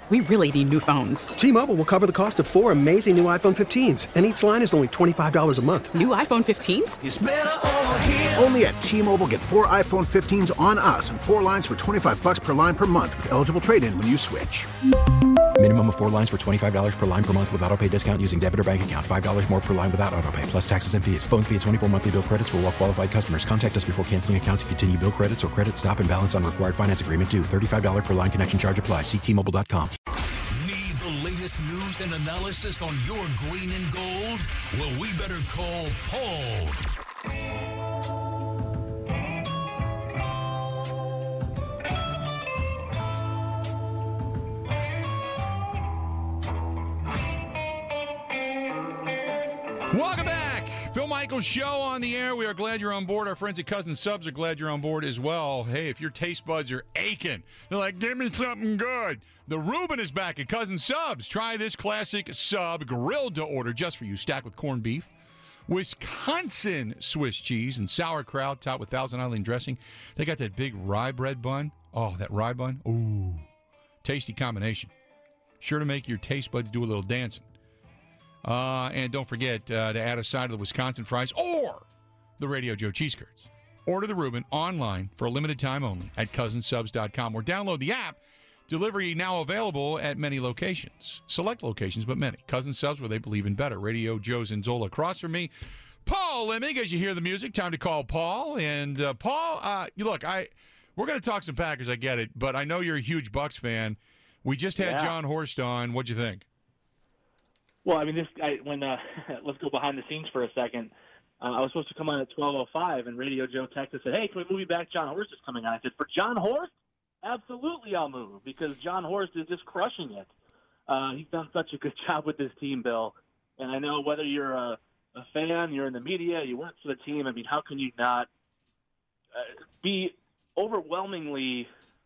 We really need new phones. T-Mobile will cover the cost of 4 amazing new iPhone 15s, and each line is only $25 a month. New iPhone 15s? It's better over here. Only at T-Mobile, get 4 iPhone 15s on us and 4 lines for $25 per line per month with eligible trade-in when you switch. Minimum of 4 lines for $25 per line per month with autopay discount using debit or bank account. $5 more per line without autopay, plus taxes and fees. Phone fee at 24 monthly bill credits for well-qualified customers. Contact us before canceling account to continue bill credits or credit stop and balance on required finance agreement due. $35 per line connection charge applies. See T-Mobile.com. Need the latest news and analysis on your green and gold? Well, we better call Paul. Welcome back. Phil Michaels Show on the air. We are glad you're on board. Our friends at Cousin Subs are glad you're on board as well. Hey, if your taste buds are aching, they're like, give me something good. The Reuben is back at Cousin Subs. Try this classic sub grilled to order just for you, stacked with corned beef, Wisconsin Swiss cheese, and sauerkraut topped with Thousand Island dressing. They got that big rye bread bun. Oh, that rye bun. Ooh, tasty combination. Sure to make your taste buds do a little dancing. And don't forget to add a side of the Wisconsin fries or the Radio Joe cheese curds. Order the Reuben online for a limited time only at cousinsubs.com or download the app. Delivery now available at many locations. Select locations, but many. Cousin Subs, where they believe in better. Radio Joe Zinzola across from me. Paul Lemming, as you hear the music, time to call Paul. And Paul, look, we're going to talk some Packers, I get it, but I know you're a huge Bucs fan. We just had John Horst on. What'd you think? Well, I mean, this guy, let's go behind the scenes for a second. I was supposed to come on at 12:05, and Radio Joe texted said, hey, can we move you back? John Horst is coming on. I said, for John Horst? Absolutely I'll move, because John Horst is just crushing it. He's done such a good job with this team, Bill. And I know whether you're a fan, you're in the media, you work for the team, I mean, how can you not be overwhelmingly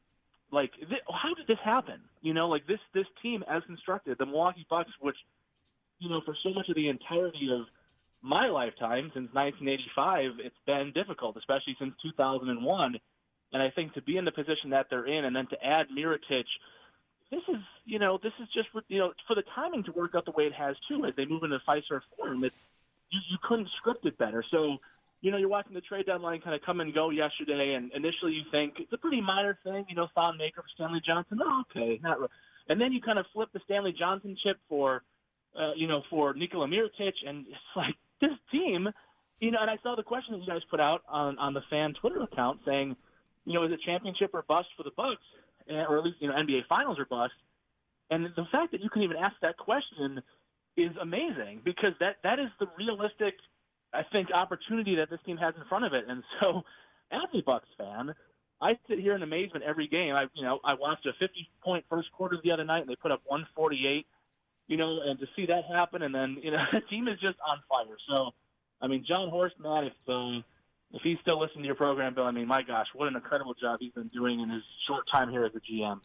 how did this happen? You know, like this team as constructed, the Milwaukee Bucks, which – you know, for so much of the entirety of my lifetime, since 1985, it's been difficult, especially since 2001. And I think to be in the position that they're in and then to add Mirotic, this is just, for the timing to work out the way it has, too, as they move into Fiserv Forum, you couldn't script it better. So, you're watching the trade deadline kind of come and go yesterday, and initially you think it's a pretty minor thing, Thon Maker for Stanley Johnson. Oh, okay, not really. And then you kind of flip the Stanley Johnson chip for Nikola Mirotic, and it's like this team, and I saw the question that you guys put out on the fan Twitter account saying, is it championship or bust for the Bucks, or at least, NBA Finals or bust? And the fact that you can even ask that question is amazing, because that is the realistic, I think, opportunity that this team has in front of it. And so, as a Bucks fan, I sit here in amazement every game. I watched a 50-point first quarter the other night, and they put up 148. And to see that happen, and then, the team is just on fire. So, I mean, John Horst, man, if he's still listening to your program, Bill, I mean, my gosh, what an incredible job he's been doing in his short time here as a GM.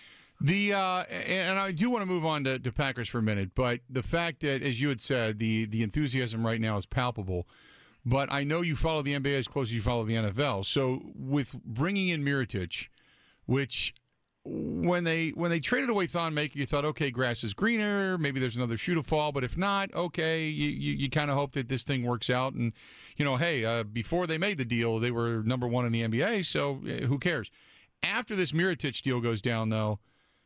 And I do want to move on to Packers for a minute, but the fact that, as you had said, the enthusiasm right now is palpable. But I know you follow the NBA as close as you follow the NFL. So with bringing in Mirotic, which – when they traded away Thon Maker, you thought, okay, grass is greener, maybe there's another shoe to fall, but if not, okay, you kind of hope that this thing works out. And, hey, before they made the deal, they were number one in the NBA, so who cares? After this Mirotic deal goes down, though,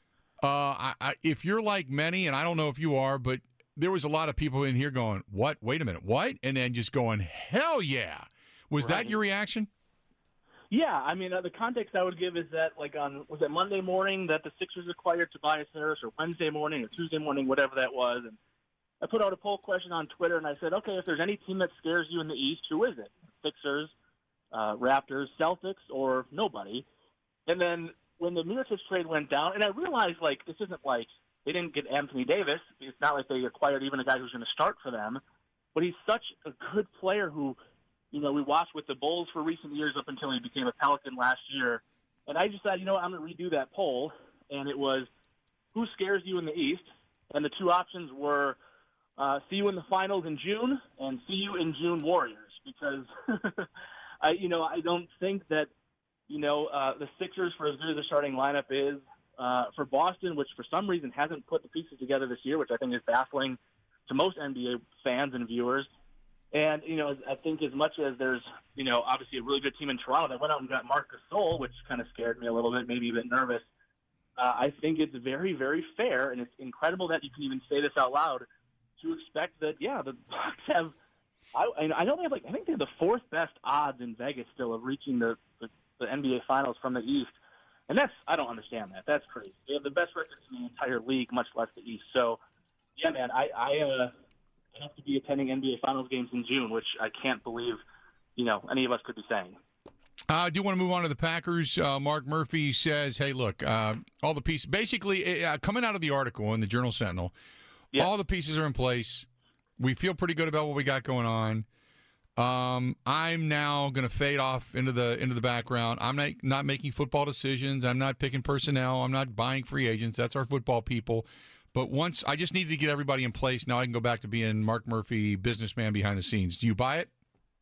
if you're like many, and I don't know if you are, but there was a lot of people in here going, what? Wait a minute, what? And then just going, hell yeah. Was that your reaction? Yeah, I mean, the context I would give is that, was it Monday morning that the Sixers acquired Tobias Harris, or Wednesday morning or Tuesday morning, whatever that was, and I put out a poll question on Twitter, and I said, okay, if there's any team that scares you in the East, who is it? Sixers, Raptors, Celtics, or nobody? And then when the Mirotic trade went down, and I realized, this isn't like they didn't get Anthony Davis. It's not like they acquired even a guy who's going to start for them, but he's such a good player who – we watched with the Bulls for recent years up until he became a Pelican last year. And I just said, I'm going to redo that poll. And it was, who scares you in the East? And the two options were see you in the finals in June and see you in June Warriors. Because, I don't think that, the Sixers, for as good as the starting lineup is, for Boston, which for some reason hasn't put the pieces together this year, which I think is baffling to most NBA fans and viewers. And, I think as much as there's, obviously a really good team in Toronto that went out and got Marc Gasol, which kind of scared me a little bit, maybe a bit nervous, I think it's very, very fair, and it's incredible that you can even say this out loud, to expect that, the Bucks have – I know they have, I think they have the fourth best odds in Vegas still of reaching the NBA Finals from the East. And I don't understand that. That's crazy. They have the best records in the entire league, much less the East. So, yeah, man, I have to be attending NBA Finals games in June, which I can't believe, any of us could be saying. I do want to move on to the Packers. Mark Murphy says, hey, look, all the pieces, basically coming out of the article in the Journal-Sentinel, all the pieces are in place. We feel pretty good about what we got going on. I'm now going to fade off into the background. I'm not making football decisions. I'm not picking personnel. I'm not buying free agents. That's our football people. But once I just needed to get everybody in place, now I can go back to being Mark Murphy, businessman behind the scenes. Do you buy it?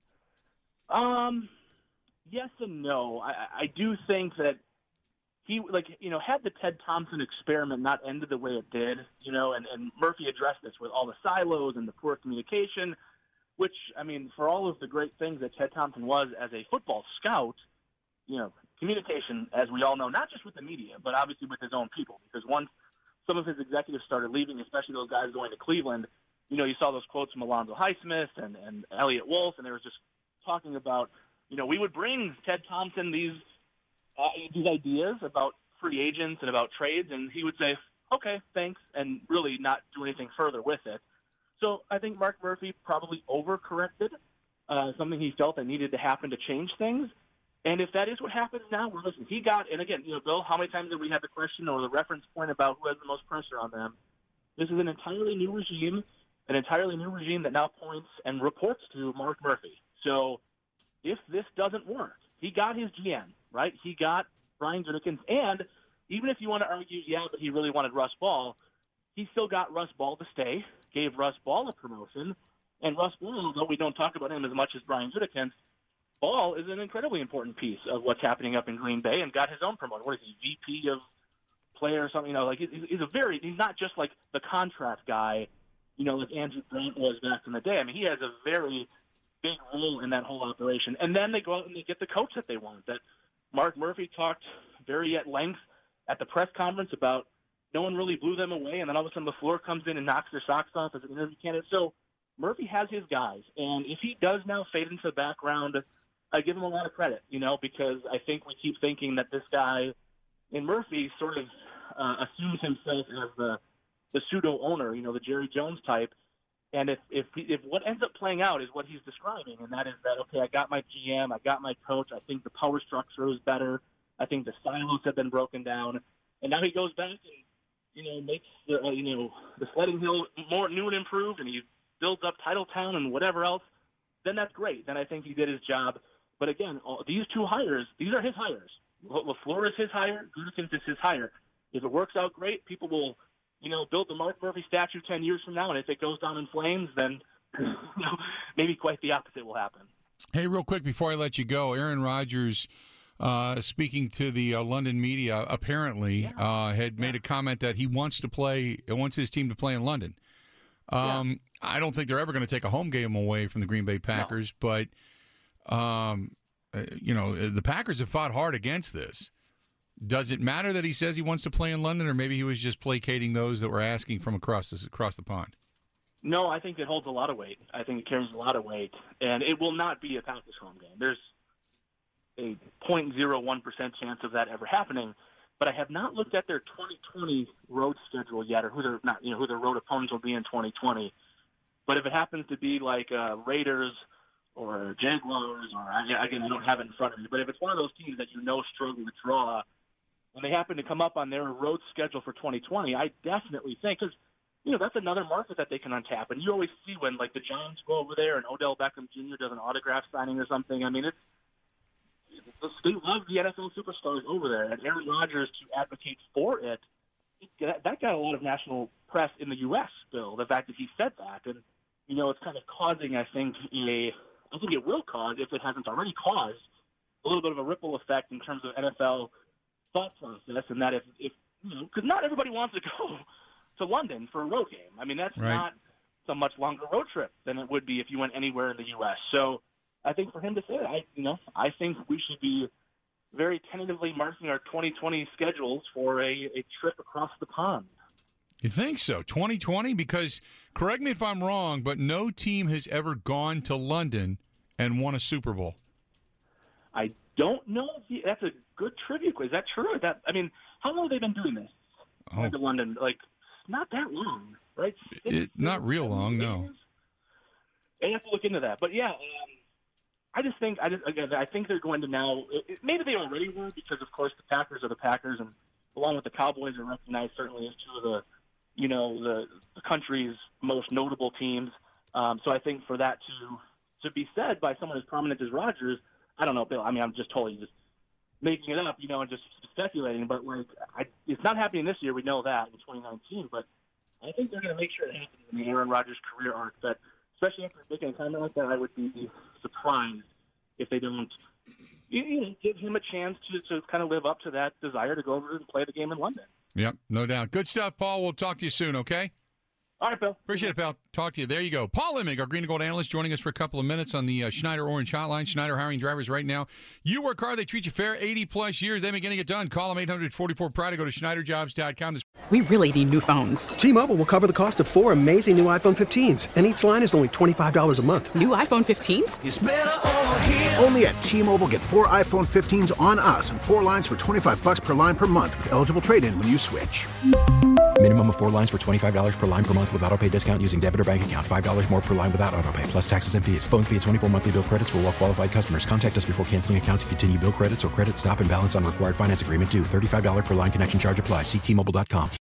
Yes and no. I do think that he, had the Ted Thompson experiment not ended the way it did, and Murphy addressed this with all the silos and the poor communication, which, for all of the great things that Ted Thompson was as a football scout, communication, as we all know, not just with the media, but obviously with his own people, because once some of his executives started leaving, especially those guys going to Cleveland, you saw those quotes from Alonzo Highsmith and Elliot Wolf, and they were just talking about, we would bring Ted Thompson these ideas about free agents and about trades, and he would say, okay, thanks, and really not do anything further with it. So I think Mark Murphy probably overcorrected something he felt that needed to happen to change things. And if that is what happens now, well, listen, he got, and again, Bill, how many times did we have the question or the reference point about who has the most pressure on them? This is an entirely new regime that now points and reports to Mark Murphy. So if this doesn't work, he got his GM, right? He got Brian Gutekunst, and even if you want to argue, but he really wanted Russ Ball, he still got Russ Ball to stay, gave Russ Ball a promotion, and Russ Ball, although we don't talk about him as much as Brian Gutekunst, Ball is an incredibly important piece of what's happening up in Green Bay and got his own promotion. What is he, VP of player or something? He's not just like the contract guy, like Andrew Grant was back in the day. He has a very big role in that whole operation. And then they go out and they get the coach that they want. That Mark Murphy talked very at length at the press conference about no one really blew them away, and then all of a sudden LaFleur comes in and knocks their socks off as an interview candidate. So Murphy has his guys, and if he does now fade into the background, I give him a lot of credit, because I think we keep thinking that this guy in Murphy sort of assumes himself as the pseudo-owner, the Jerry Jones type. And if what ends up playing out is what he's describing, and that is that, okay, I got my GM, I got my coach, I think the power structure is better, I think the silos have been broken down, and now he goes back and, makes the sledding hill more new and improved, and he builds up Titletown and whatever else, then that's great. Then I think he did his job. But again, these two hires, these are his hires. LaFleur is his hire. Gutekunst is his hire. If it works out great, people will, build the Mark Murphy statue 10 years from now. And if it goes down in flames, then maybe quite the opposite will happen. Hey, real quick before I let you go, Aaron Rodgers, speaking to the London media, apparently had made a comment that he wants his team to play in London. I don't think they're ever going to take a home game away from the Green Bay Packers, but the Packers have fought hard against this. Does it matter that he says he wants to play in London, or maybe he was just placating those that were asking from across the pond? No, I think it holds a lot of weight. I think it carries a lot of weight, and it will not be a Packers home game. There's a 0.01% chance of that ever happening. But I have not looked at their 2020 road schedule yet, or who their road opponents will be in 2020. But if it happens to be like Raiders or Jaguars, or again, I don't have it in front of me, but if it's one of those teams that struggle to draw, when they happen to come up on their road schedule for 2020, I definitely think, because that's another market that they can untap. And you always see when like the Giants go over there and Odell Beckham Jr. does an autograph signing or something. They love the NFL superstars over there, and Aaron Rodgers to advocate for it, that got a lot of national press in the U.S., Bill, the fact that he said that. And, it's kind of causing, I think it will cause, if it hasn't already caused, a little bit of a ripple effect in terms of NFL thought process, and that if because not everybody wants to go to London for a road game. I mean, that's not a much longer road trip than it would be if you went anywhere in the U.S. So I think for him to say that, I think we should be very tentatively marking our 2020 schedules for a trip across the pond. You think so? 2020? Because, correct me if I'm wrong, but no team has ever gone to London and won a Super Bowl. I don't know. That's a good trivia quiz. Is that true? How long have they been doing this? To London? Not that long, right? Not real long, no. You have to look into that. But, yeah, I think they're going to now – maybe they already were because, of course, the Packers are the Packers, and along with the Cowboys are recognized certainly as two of the – the country's most notable teams. So I think for that to be said by someone as prominent as Rodgers, I don't know, Bill. I mean, I'm just totally just making it up, and just speculating. But it's not happening this year. We know that in 2019. But I think they're going to make sure it happens in the Aaron Rodgers career arc. That especially after making a comment like that, I would be surprised if they don't. Give him a chance to kind of live up to that desire to go over and play the game in London. Yep, no doubt. Good stuff, Paul. We'll talk to you soon, okay? All right, Bill. Appreciate it, pal. Talk to you. There you go. Paul Imig, our Green and Gold analyst, joining us for a couple of minutes on the Schneider Orange Hotline. Schneider hiring drivers right now. You work hard, they treat you fair, 80-plus years. They've been getting it done. Call them 844-PRIDE. Go to SchneiderJobs.com. We really need new phones. T-Mobile will cover the cost of 4 amazing new iPhone 15s, and each line is only $25 a month. New iPhone 15s? It's better over here. Only at T-Mobile, get 4 iPhone 15s on us and 4 lines for $25 per line per month with eligible trade-in when you switch. Minimum of 4 lines for $25 per line per month with autopay discount using debit or bank account. $5 more per line without autopay, plus taxes and fees. Phone fee at 24 monthly bill credits for well-qualified customers. Contact us before canceling account to continue bill credits or credit stop and balance on required finance agreement due. $35 per line connection charge applies. See T-Mobile.com.